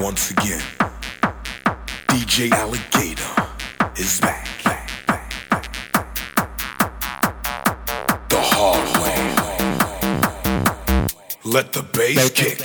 Once again, DJ Alligator is back. The hard way. Let the bass kick.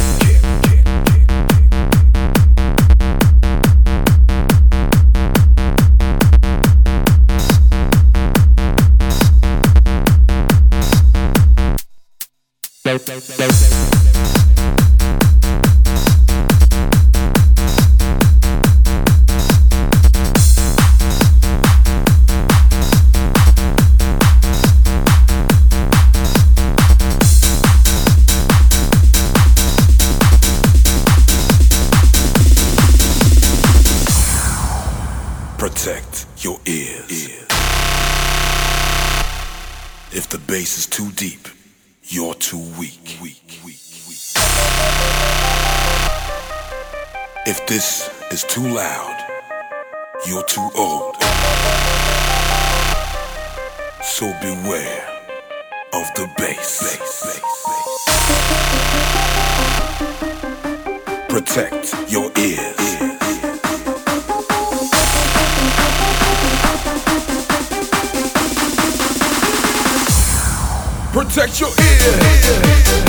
Protect your ears. If the bass is too deep, you're too weak. If this is too loud, you're too old. So beware of the bass. Protect your ears. Protect your ears.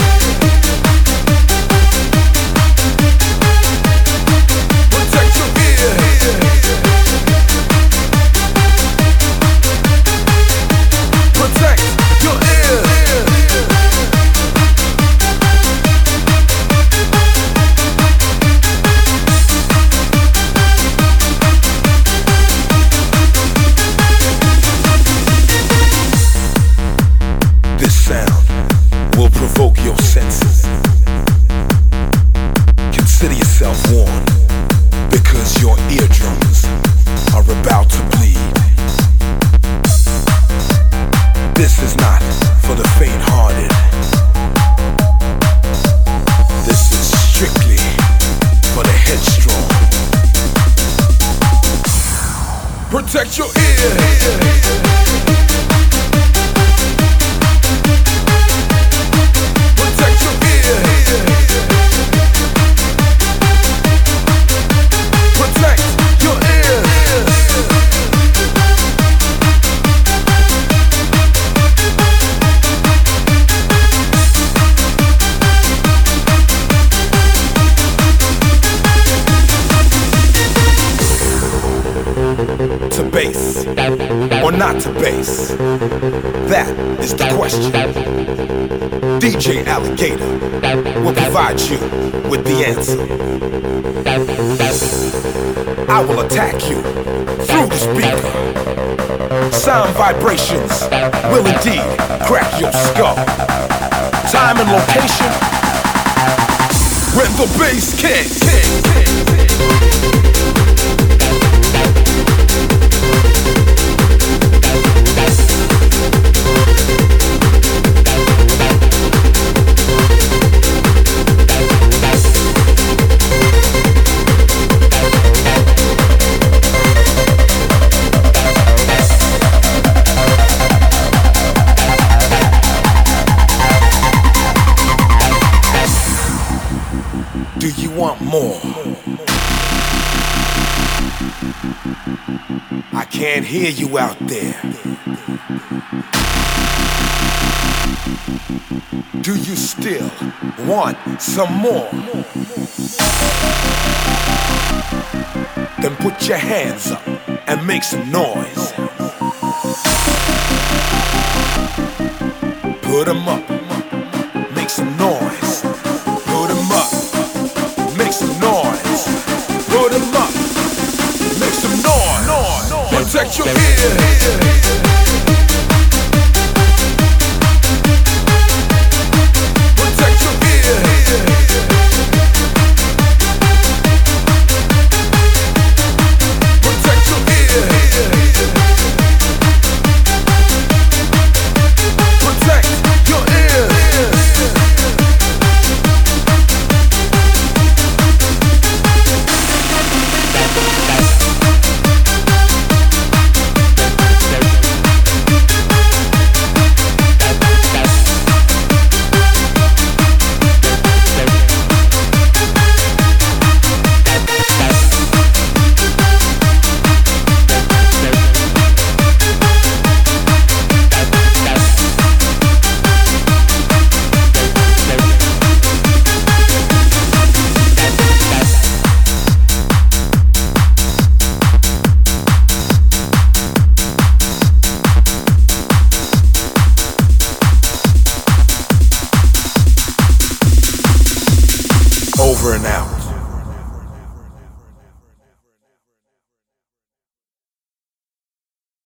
Provoke your senses. Consider yourself warned, because your eardrums are about to bleed. This is not for the faint-hearted. This is strictly for the headstrong. Protect your ears. To bass or not to bass? That is the question. DJ Alligator will provide you with the answer. I will attack you through the speaker. Sound vibrations will indeed crack your skull. Time and location when the bass kicks. Do you want more? I can't hear you out there. Do you still want some more? Then put your hands up and make some noise. Put 'em up, make some noise. Put 'em up. Make some noise. Put 'em up. Make some noise. Protect your ears. Protect your ears. Protect your ears. Protect your ears. over and out.